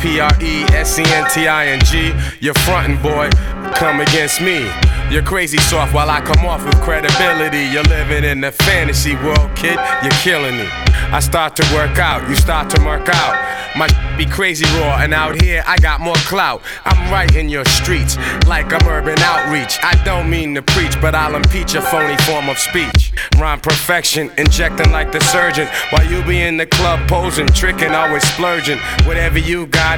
Presenting. You're frontin', boy, come against me. You're crazy soft while I come off with credibility. You're living in a fantasy world, kid, you're killing me. I start to work out, you start to murk out. My be crazy raw, and out here I got more clout. I'm right in your streets, like I'm urban outreach. I don't mean to preach, but I'll impeach a phony form of speech. Rhyme perfection, injecting like the surgeon, while you be in the club posing, tricking, always splurging. Whatever you got,